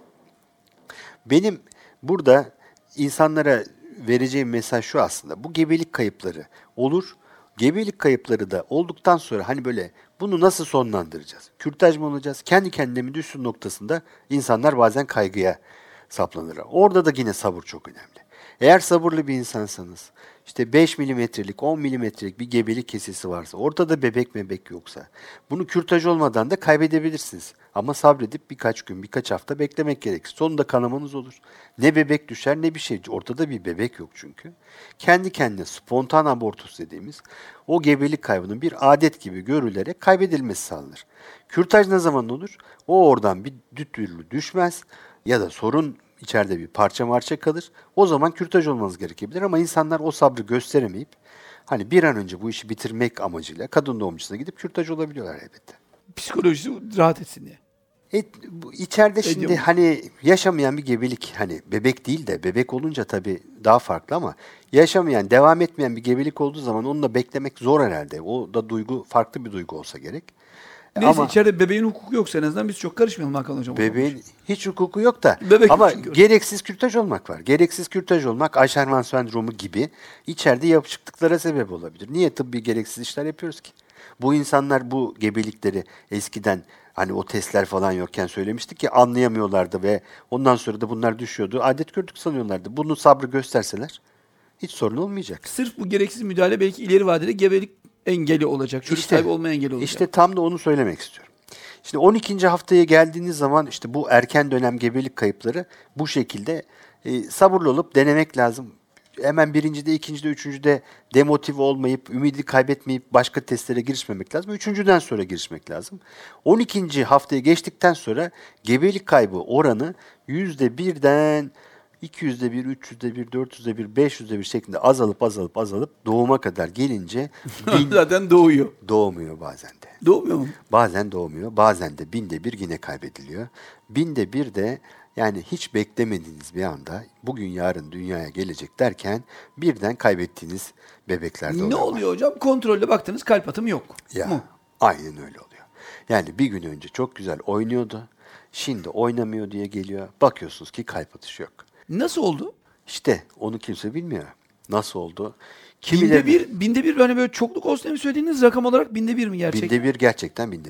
Benim burada insanlara vereceğim mesaj şu aslında. Bu gebelik kayıpları olur. Gebelik kayıpları da olduktan sonra hani böyle bunu nasıl sonlandıracağız? Kürtaj mı olacağız? Kendi kendine mi düşsün noktasında insanlar bazen kaygıya saplanır. Orada da yine sabır çok önemli. Eğer sabırlı bir insansanız, işte beş milimetrelik, on milimetrelik bir gebelik kesesi varsa, ortada bebek mebek yoksa, bunu kürtaj olmadan da kaybedebilirsiniz. Ama sabredip birkaç gün, birkaç hafta beklemek gerekir. Sonunda kanamanız olur. Ne bebek düşer ne bir şey. Ortada bir bebek yok çünkü. Kendi kendine spontan abortus dediğimiz o gebelik kaybının bir adet gibi görülerek kaybedilmesi sağlanır. Kürtaj ne zaman olur? O oradan bir türlü düşmez ya da sorun içeride bir parça marça kalır. O zaman kürtaj olmanız gerekebilir ama insanlar o sabrı gösteremeyip hani bir an önce bu işi bitirmek amacıyla kadın doğumcusuna gidip kürtaj olabiliyorlar elbette. psikolojisi rahat etsin diye. E, bu içeride şimdi Ediyor mu? hani yaşamayan bir gebelik, hani bebek değil de bebek olunca tabii daha farklı ama yaşamayan, devam etmeyen bir gebelik olduğu zaman onu da beklemek zor herhalde. O da duygu, farklı bir duygu olsa gerek. Neyse Ama içeride bebeğin hukuku yoksa en azından biz çok karışmayalım Hakan Hocam. bebeğin hiç hukuku yok da Bebek ama çünkü. gereksiz kürtaj olmak var. Gereksiz kürtaj olmak Ayşerman sendromu gibi içeride yapışıklıklara sebep olabilir. Niye tıbbi gereksiz işler yapıyoruz ki? Bu insanlar bu gebelikleri eskiden hani o testler falan yokken söylemiştik ki anlayamıyorlardı ve ondan sonra da bunlar düşüyordu. Adet gördük sanıyorlardı. Bunu sabrı gösterseler hiç sorun olmayacak. Sırf bu gereksiz müdahale belki ileri vadede gebelik engeli olacak. Çocuk İşte- sahibi olma engeli olacak. İşte tam da onu söylemek istiyorum. Şimdi on ikinci haftaya geldiğiniz zaman işte bu erken dönem gebelik kayıpları bu şekilde e, sabırlı olup denemek lazım. Hemen birincide, ikincide, üçüncüde demotive olmayıp, ümidi kaybetmeyip başka testlere girişmemek lazım. Üçüncüden sonra girişmek lazım. on ikinci haftaya geçtikten sonra gebelik kaybı oranı yüzde birden iki yüzde bir, üç yüzde bir, dört yüzde bir, beş yüzde bir şeklinde azalıp azalıp azalıp doğuma kadar gelince bin Zaten doğuyor. doğmuyor bazen de. Doğmuyor mu? Bazen doğmuyor, bazen de binde bir yine kaybediliyor. Binde bir de yani hiç beklemediğiniz bir anda bugün yarın dünyaya gelecek derken birden kaybettiğiniz bebekler de Ne oluyor. oluyor hocam? Kontrolle baktınız kalp atımı yok. Ya Mu? aynen öyle oluyor. Yani bir gün önce çok güzel oynuyordu. Şimdi oynamıyor diye geliyor. Bakıyorsunuz ki kalp atışı yok. Nasıl oldu? İşte onu kimse bilmiyor. Nasıl oldu? Binde Kimileri- bir, binde bir hani böyle çokluk olsun diye mi söylediğiniz rakam olarak binde bir mi gerçekten? Binde bir gerçekten binde bir.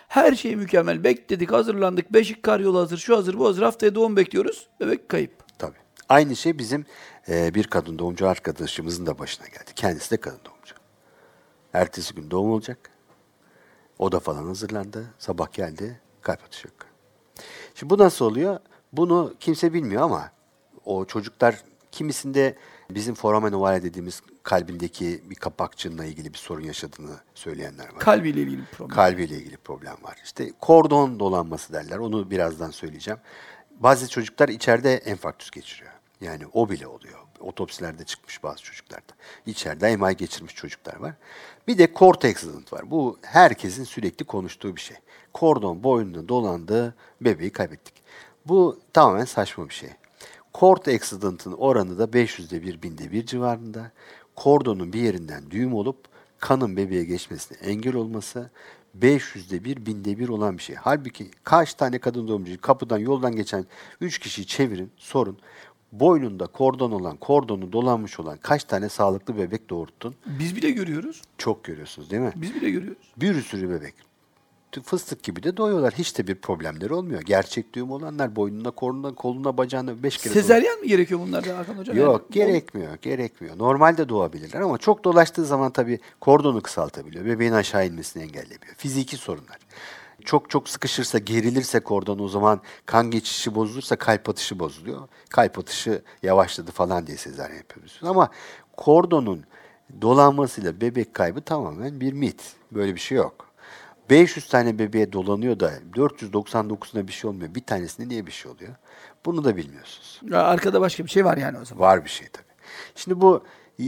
Her şey mükemmel. Bekledik, hazırlandık. Beşik karyolu hazır, şu hazır, bu hazır. Haftaya doğum bekliyoruz. Bebek kayıp. Tabii. Aynı şey bizim e, bir kadın doğumcu arkadaşımızın da başına geldi. Kendisi de kadın doğumcu. Ertesi gün doğum olacak. O da falan hazırlandı. Sabah geldi. Kalp atışı yok. Şimdi bu nasıl oluyor? Bunu kimse bilmiyor ama o çocuklar kimisinde bizim foramen ovale dediğimiz kalbindeki bir kapakçığınla ilgili bir sorun yaşadığını söyleyenler var. Kalbiyle ilgili bir problem. Kalbiyle ilgili problem var. İşte kordon dolanması derler. Onu birazdan söyleyeceğim. Bazı çocuklar içeride enfarktüs geçiriyor. Yani o bile oluyor. Otopsilerde çıkmış bazı çocuklarda. İçeride M I geçirmiş çocuklar var. Bir de cord accident var. Bu herkesin sürekli konuştuğu bir şey. Kordon boynuna dolandı, bebeği kaybettik. Bu tamamen saçma bir şey. Cord accident'ın oranı da beş yüzde bir, binde bir civarında. Kordonun bir yerinden düğüm olup kanın bebeğe geçmesine engel olması beş yüzde bir, binde bir olan bir şey. Halbuki kaç tane kadın doğumcu kapıdan yoldan geçen üç kişiyi çevirin, sorun. Boynunda kordon olan, kordonu dolanmış olan kaç tane sağlıklı bebek doğurttun? Biz bile görüyoruz. Çok görüyorsunuz değil mi? Biz bile görüyoruz. Bir sürü bebek. Fıstık gibi de doğuyorlar. Hiç de bir problemleri olmuyor. Gerçek düğüm olanlar boynuna, koluna, koluna, bacağına beş kere Sezeryen mi gerekiyor bunlarda Hakan Hocam? Yok, Yani, gerekmiyor, gerekmiyor. Normalde doğabilirler ama çok dolaştığı zaman tabii kordonu kısaltabiliyor. Bebeğin aşağı inmesini engelleyebiliyor. Fiziki sorunlar. Çok çok sıkışırsa, gerilirse kordon, o zaman kan geçişi bozulursa kalp atışı bozuluyor. Kalp atışı yavaşladı falan diye sezaryen yapıyoruz. Ama kordonun dolanmasıyla bebek kaybı tamamen bir mit. Böyle bir şey yok. beş yüz tane bebeğe dolanıyor da dört yüz doksan dokuzuna bir şey olmuyor. Bir tanesinde niye bir şey oluyor? Bunu da bilmiyorsunuz. Ya arkada başka bir şey var yani o zaman. Var bir şey tabii. Şimdi bu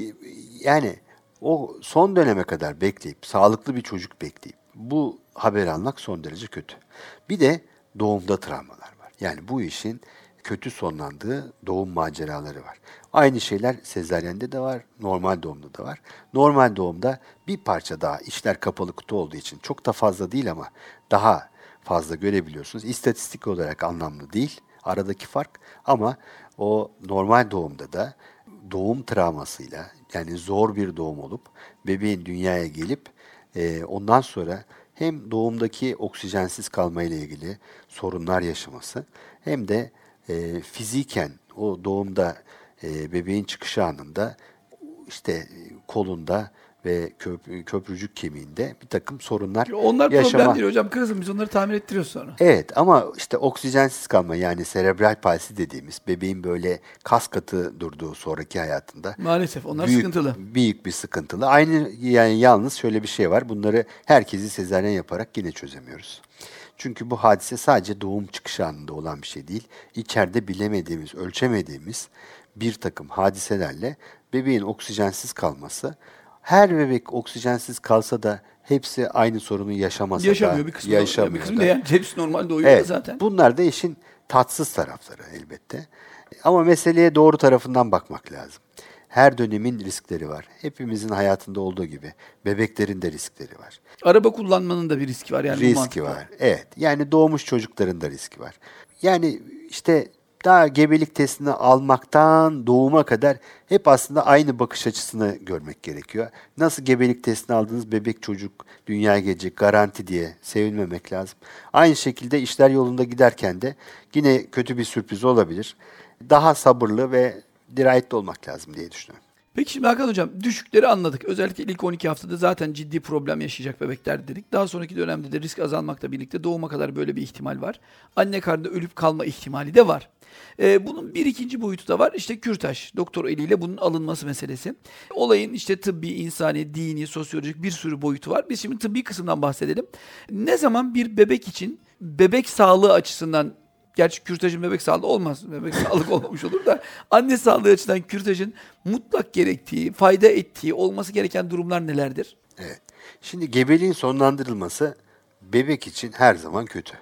yani o son döneme kadar bekleyip, sağlıklı bir çocuk bekleyip bu haberi almak son derece kötü. Bir de doğumda travmalar var. Yani bu işin kötü sonlandığı doğum maceraları var. Aynı şeyler sezaryende de var, normal doğumda da var. Normal doğumda bir parça daha işler kapalı kutu olduğu için çok da fazla değil ama daha fazla görebiliyorsunuz. İstatistik olarak anlamlı değil aradaki fark ama o normal doğumda da doğum travmasıyla yani zor bir doğum olup bebeğin dünyaya gelip e, ondan sonra hem doğumdaki oksijensiz kalmayla ilgili sorunlar yaşaması hem de e, fiziken o doğumda e, bebeğin çıkışı anında işte kolunda ve köp- köprücük kemiğinde bir takım sorunlar Onlar yaşama. problem değil hocam. Kızım biz onları tamir ettiriyoruz sonra. Evet ama işte oksijensiz kalma yani serebral palsi dediğimiz bebeğin böyle kas katı durduğu sonraki hayatında Maalesef onlar büyük, sıkıntılı. Büyük bir sıkıntılı. Aynı yani yalnız şöyle bir şey var. Bunları herkesi sezaryen yaparak yine çözemiyoruz. Çünkü bu hadise sadece doğum çıkışı anında olan bir şey değil. İçeride bilemediğimiz, ölçemediğimiz bir takım hadiselerle bebeğin oksijensiz kalması. Her bebek oksijensiz kalsa da hepsi aynı sorunu yaşamasa Yaşamıyor da bir kısmı. yaşamıyor Bir kısmı da. da yani hepsi normal doğuyor Evet, zaten. bunlar da işin tatsız tarafları elbette. Ama meseleye doğru tarafından bakmak lazım. Her dönemin riskleri var. Hepimizin hayatında olduğu gibi bebeklerin de riskleri var. Araba kullanmanın da bir riski var yani. bu Riski mantıkla. var. Evet. Yani doğmuş çocukların da riski var. Yani işte daha gebelik testini almaktan doğuma kadar hep aslında aynı bakış açısını görmek gerekiyor. Nasıl gebelik testini aldığınız bebek çocuk dünyaya gelecek garanti diye sevinmemek lazım. Aynı şekilde işler yolunda giderken de yine kötü bir sürpriz olabilir. Daha sabırlı ve dirayetli olmak lazım diye düşünüyorum. Peki şimdi Hakan Hocam düşükleri anladık. Özellikle ilk on iki haftada zaten ciddi problem yaşayacak bebekler dedik. Daha sonraki dönemde de risk azalmakla birlikte doğuma kadar böyle bir ihtimal var. Anne karnında ölüp kalma ihtimali de var. Ee, bunun bir ikinci boyutu da var. İşte kürtaj. Doktor eliyle bunun alınması meselesi. Olayın işte tıbbi, insani, dini, sosyolojik bir sürü boyutu var. Biz şimdi tıbbi kısımdan bahsedelim. Ne zaman bir bebek için bebek sağlığı açısından, gerçi kürtajın bebek sağlığı olmaz. Bebek sağlık olmamış olur da anne sağlığı açısından kürtajın mutlak gerektiği, fayda ettiği, olması gereken durumlar nelerdir? Evet. Şimdi gebeliğin sonlandırılması bebek için her zaman kötü.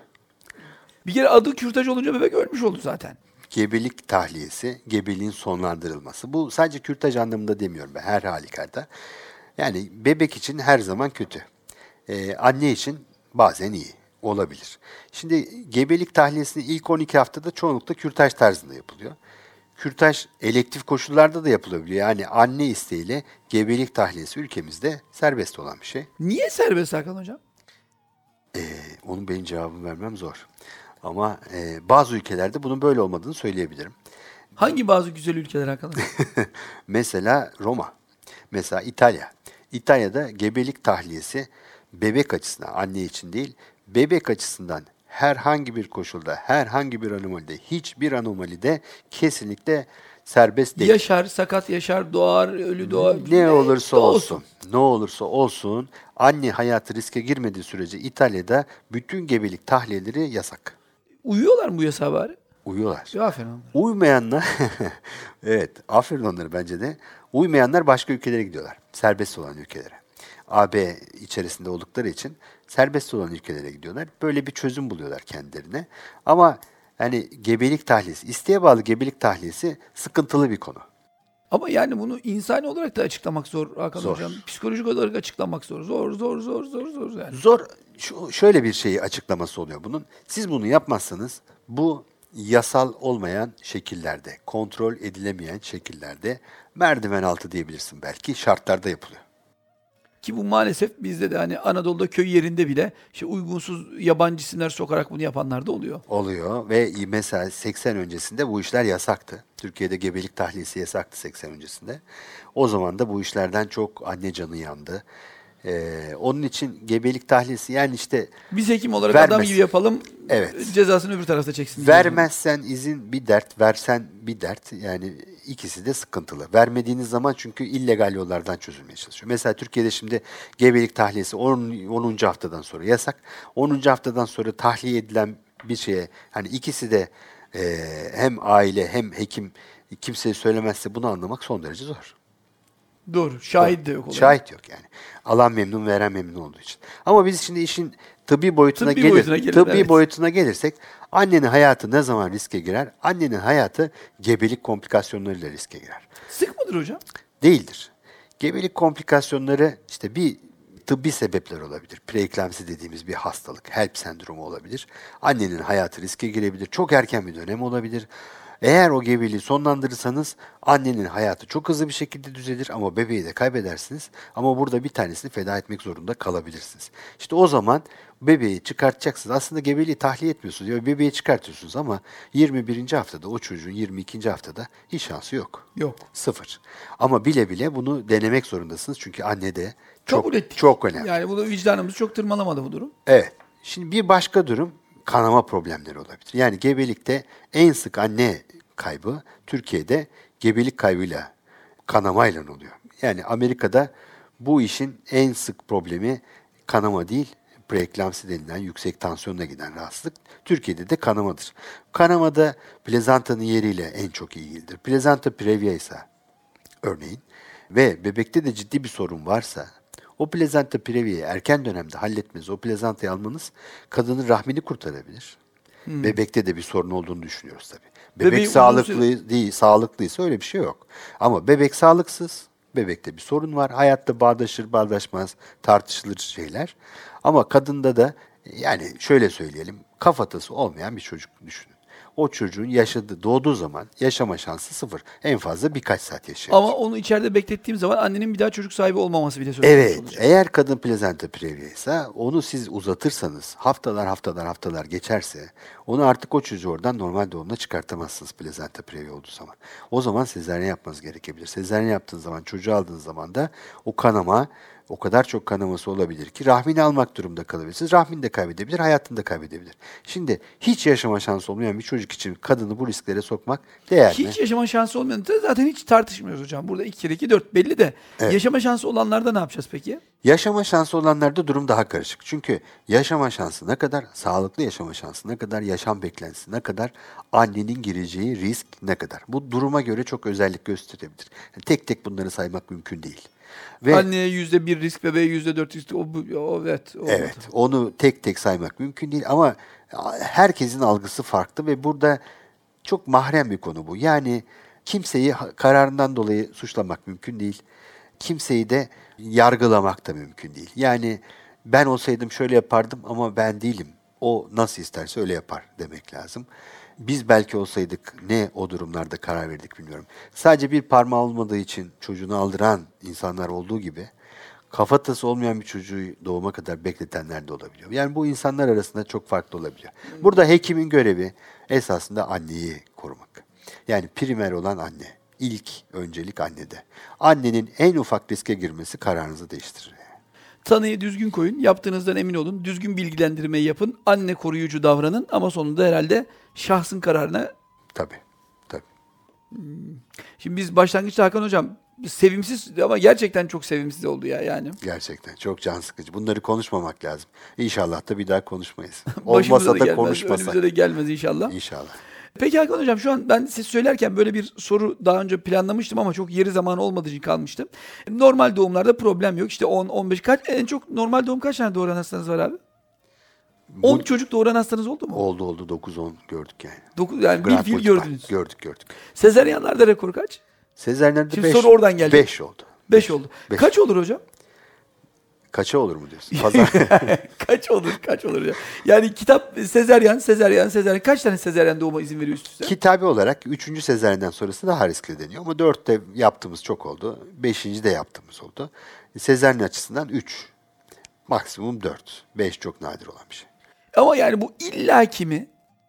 Bir kere adı kürtaj olunca bebek ölmüş oldu zaten. Gebelik tahliyesi, gebeliğin sonlandırılması. Bu sadece kürtaj anlamında demiyorum ben, her halükarda. Yani bebek için her zaman kötü. Ee, anne için bazen iyi olabilir. Şimdi gebelik tahliyesini ilk on iki haftada çoğunlukla kürtaj tarzında yapılıyor. Kürtaj elektif koşullarda da yapılabiliyor. Yani anne isteğiyle gebelik tahliyesi ülkemizde serbest olan bir şey. Niye serbest Hakan Hocam? Ee, onun benim cevabını vermem zor. Ama e, bazı ülkelerde bunun böyle olmadığını söyleyebilirim. Hangi bazı güzel ülkeler hakkında? Mesela Roma, mesela İtalya. İtalya'da gebelik tahliyesi bebek açısından, anne için değil, bebek açısından herhangi bir koşulda, herhangi bir anomalide, hiçbir anomalide kesinlikle serbest değil. Yaşar, sakat yaşar, doğar, ölü doğar. Ne olursa Ne olsun, ne olursa olsun, anne hayatı riske girmediği sürece İtalya'da bütün gebelik tahliyeleri yasak. Uyuyorlar mı bu yasağa bari? Uyuyorlar. Ya aferin onlara. Uymayanlar, evet, aferin onlara bence de. Uymayanlar başka ülkelere gidiyorlar. Serbest olan ülkelere. A B içerisinde oldukları için serbest olan ülkelere gidiyorlar. Böyle bir çözüm buluyorlar kendilerine. Ama yani gebelik tahliyesi, isteğe bağlı gebelik tahliyesi sıkıntılı bir konu. Ama yani bunu insani olarak da açıklamak zor Hakan Zor. Hocam. Psikolojik olarak açıklamak zor. Zor, zor, zor, zor, zor yani. Zor, şu, şöyle bir şeyi açıklaması oluyor bunun. Siz bunu yapmazsanız bu yasal olmayan şekillerde, kontrol edilemeyen şekillerde, merdiven altı diyebilirsin belki, şartlarda yapılıyor. Ki bu maalesef bizde de hani Anadolu'da köy yerinde bile işte uygunsuz yabancı isimler sokarak bunu yapanlar da oluyor. Oluyor ve mesela seksen öncesinde bu işler yasaktı. Türkiye'de gebelik tahliyesi yasaktı seksen öncesinde. O zaman da bu işlerden çok anne canı yandı. Ee, onun için gebelik tahliyesi, yani işte Biz hekim olarak Vermez. adam gibi yapalım, Evet. cezasını öbür tarafta çeksin. vermezsen izin bir dert, versen bir dert. Yani ikisi de sıkıntılı. Vermediğiniz zaman çünkü illegal yollardan çözülmeye çalışıyor. Mesela Türkiye'de şimdi gebelik tahliyesi on, onuncu haftadan sonra yasak. onuncu haftadan sonra tahliye edilen bir şeye, hani ikisi de e, hem aile hem hekim kimseye söylemezse bunu anlamak son derece zor. Doğru. Şahit de yok. olay. Şahit yok yani. Alan memnun, veren memnun olduğu için. Ama biz şimdi işin tıbbi boyutuna, Tıbbi gelir, boyutuna gelelim, tıbbi evet. boyutuna gelirsek, annenin hayatı ne zaman riske girer? Annenin hayatı gebelik komplikasyonlarıyla riske girer. Sık mıdır hocam? Değildir. Gebelik komplikasyonları işte bir tıbbi sebepler olabilir. Preeklamsi dediğimiz bir hastalık, HELP sendromu olabilir. Annenin hayatı riske girebilir. Çok erken bir dönem olabilir. Eğer o gebeliği sonlandırırsanız annenin hayatı çok hızlı bir şekilde düzelir ama bebeği de kaybedersiniz. Ama burada bir tanesini feda etmek zorunda kalabilirsiniz. İşte o zaman bebeği çıkartacaksınız. Aslında gebeliği tahliye etmiyorsunuz. Ya bebeği çıkartıyorsunuz ama yirmi birinci haftada o çocuğun yirmi ikinci haftada hiç şansı yok. Yok. Sıfır. Ama bile bile bunu denemek zorundasınız. Çünkü anne de çok, Kabul ettik. çok önemli. Yani bu da vicdanımızı çok tırmalamadı bu durum. Evet. Şimdi bir başka durum kanama problemleri olabilir. Yani gebelikte en sık anne kaybı Türkiye'de gebelik kaybıyla, kanamayla oluyor. Yani Amerika'da bu işin en sık problemi kanama değil, preeklamsi denilen yüksek tansiyonla giden rahatsızlık. Türkiye'de de kanamadır. Kanamada plezantanın yeriyle en çok ilgilidir. Plezanta previa ise örneğin ve bebekte de ciddi bir sorun varsa, o plezanta previa'yı erken dönemde halletmeniz, o plezantayı almanız kadının rahmini kurtarabilir. Hmm. Bebekte de bir sorun olduğunu düşünüyoruz tabii. Bebek Bebeği sağlıklı uzun değil, sağlıklıysa öyle bir şey yok. Ama bebek sağlıksız, bebekte bir sorun var. Hayatta bağdaşır, bağdaşmaz, tartışılır şeyler. Ama kadında da yani şöyle söyleyelim, kafatası olmayan bir çocuk düşünün. O çocuğun yaşadığı, doğduğu zaman yaşama şansı sıfır. En fazla birkaç saat yaşayabilir. Ama onu içeride beklettiğim zaman annenin bir daha çocuk sahibi olmaması bile söz konusu Evet, olacak. eğer kadın plezanta previa ise onu siz uzatırsanız, haftalar haftalar haftalar geçerse, onu artık o çocuğu oradan normal doğumla çıkartamazsınız plezanta previa olduğu zaman. O zaman sezaryen yapmanız gerekebilir. Sezaryen yaptığınız zaman, çocuğu aldığınız zaman da o kanama, o kadar çok kanaması olabilir ki rahmini almak durumunda kalabilirsiniz. Rahmini de kaybedebilir, hayatını da kaybedebilir. Şimdi hiç yaşama şansı olmayan bir çocuk için kadını bu risklere sokmak değer mi? Hiç yaşama şansı olmayan da zaten hiç tartışmıyoruz hocam. Burada iki kere iki dört belli de. Evet. Yaşama şansı olanlarda ne yapacağız peki? Yaşama şansı olanlarda durum daha karışık. Çünkü yaşama şansı ne kadar, sağlıklı yaşama şansı ne kadar, yaşam beklentisi ne kadar, annenin gireceği risk ne kadar. Bu duruma göre çok özellik gösterebilir. Yani tek tek bunları saymak mümkün değil. Ve Anneye yüzde bir risk, bebeğe yüzde dört risk. O, bu- o, evet. olmadı. evet, onu tek tek saymak mümkün değil ama herkesin algısı farklı ve burada çok mahrem bir konu bu. Yani kimseyi ha- kararından dolayı suçlamak mümkün değil. Kimseyi de yargılamak da mümkün değil. Yani ben olsaydım şöyle yapardım ama ben değilim. O nasıl isterse öyle yapar demek lazım. Biz belki olsaydık ne o durumlarda karar verdik bilmiyorum. Sadece bir parmağı olmadığı için çocuğunu aldıran insanlar olduğu gibi Kafatası olmayan bir çocuğu doğuma kadar bekletenler de olabiliyor. Yani bu insanlar arasında çok farklı olabiliyor. Burada hekimin görevi esasında anneyi korumak. Yani primer olan anne. İlk öncelik annede. Annenin en ufak riske girmesi kararınızı değiştirir. Tanıyı düzgün koyun, yaptığınızdan emin olun, düzgün bilgilendirmeyi yapın, anne koruyucu davranın ama sonunda herhalde şahsın kararına. Tabii, tabii. Şimdi biz başlangıçta Hakan Hocam sevimsiz ama gerçekten çok sevimsiz oldu ya yani. Gerçekten çok can sıkıcı. Bunları konuşmamak lazım. İnşallah da bir daha konuşmayız. Başımıza Olmasa da, gelmez, konuşmasak. önümüze de gelmez inşallah. İnşallah. Peki Hakan Hocam şu an ben siz söylerken böyle bir soru daha önce planlamıştım ama çok yeri zamanı olmadığı için kalmıştım. Normal doğumlarda problem yok. İşte on on beş kaç en çok normal doğum kaç tane doğuran hastanız var abi? on Bu- çocuk doğuran hastanız oldu mu? Oldu oldu dokuz on gördük yani. dokuz yani bir Grand fil Multiply. gördünüz. Gördük gördük. Sezeryanlarda rekor kaç? Sezerler'de Şimdi beş. soru oradan geldi. beş oldu. beş oldu. Beş. Kaç olur hocam? Kaça olur mu diyorsun? Pazar. Kaç olur? Kaç olur hocam? Yani kitap sezeryan, sezeryan, sezeryan. Kaç tane sezeryan doğuma izin veriyor üst üste? Kitabi olarak üçüncü sezerden sonrası daha riskli deniyor. Ama dörtte yaptığımız çok oldu. beşinci de yaptığımız oldu. Sezeryan açısından üç. Maksimum dört. beş çok nadir olan bir şey. Ama yani bu illaki mi?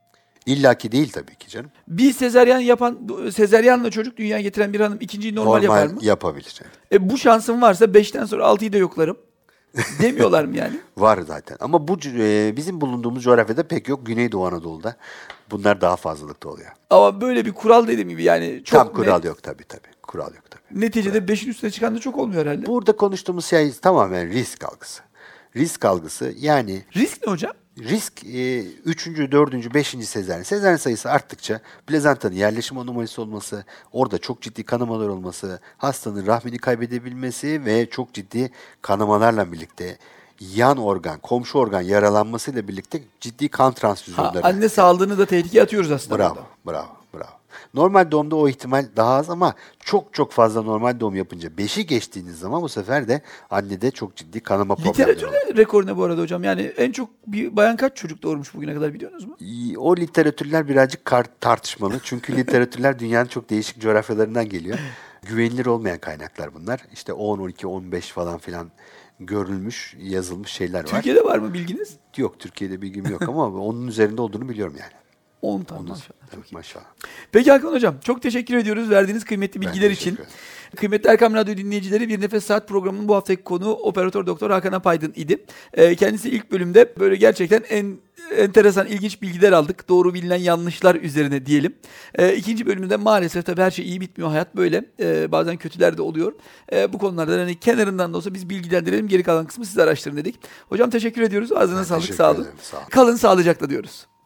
İllaki değil tabii ki canım. Bir sezeryan yapan, sezeryanla çocuk dünyaya getiren bir hanım ikinciyi normal, yapar mı? yapabilir. Evet. E bu şansım varsa beşten sonra altıyı da yoklarım. Demiyorlar mı yani? Var zaten. Ama bu e, bizim bulunduğumuz coğrafyada pek yok. Güneydoğu Anadolu'da bunlar daha fazlalıkta oluyor. Ama böyle bir kural dediğim gibi yani çok Tam kural net. yok tabii tabii. Kural yok tabii. Neticede beşin üstüne çıkan da çok olmuyor herhalde. Burada konuştuğumuz şey tamamen risk algısı. Risk algısı yani Risk ne hocam? risk e, üçüncü, dördüncü, beşinci sezaryen. Sezaryen sayısı arttıkça plezantanın yerleşim anomalisi olması, orada çok ciddi kanamalar olması, hastanın rahmini kaybedebilmesi ve çok ciddi kanamalarla birlikte yan organ, komşu organ yaralanmasıyla birlikte ciddi kan Ha, transfüzyonları. anne sağlığını da tehlikeye atıyoruz aslında. Bravo, burada. bravo, bravo. Normal doğumda o ihtimal daha az ama çok çok fazla normal doğum yapınca beşi geçtiğiniz zaman bu sefer de annede çok ciddi kanama problemleri oluyor. Literatürde rekor ne bu arada hocam? Yani en çok bir bayan kaç çocuk doğurmuş bugüne kadar biliyorsunuz mu? O literatürler birazcık kar- tartışmalı. Çünkü literatürler dünyanın çok değişik coğrafyalarından geliyor. Güvenilir olmayan kaynaklar bunlar. İşte on, on iki, on beş falan filan görülmüş, yazılmış şeyler var. Türkiye'de var mı bilginiz? Yok, Türkiye'de bilgim yok ama onun üzerinde olduğunu biliyorum yani. on tane Onun, maşallah. evet, maşallah. Peki Hakan Hocam çok teşekkür ediyoruz verdiğiniz kıymetli Ben bilgiler teşekkür için. ederim. Kıymetli Erkam Radyo dinleyicileri Bir Nefes Saat programının bu haftaki konuğu Operatör Doktor Hakan Apaydın idi. Ee, kendisi ilk bölümde böyle gerçekten en enteresan, ilginç bilgiler aldık. Doğru bilinen yanlışlar üzerine diyelim. Ee, ikinci bölümde maalesef tabii her şey iyi bitmiyor. Hayat böyle. Ee, bazen kötüler de oluyor. Ee, bu konularda hani kenarından da olsa biz bilgilendirelim. Geri kalan kısmı siz araştırın dedik. Hocam teşekkür ediyoruz. Ağzına Ben sağlık. teşekkür Sağ olun. ederim, sağ olun. Kalın sağlıcakla diyoruz.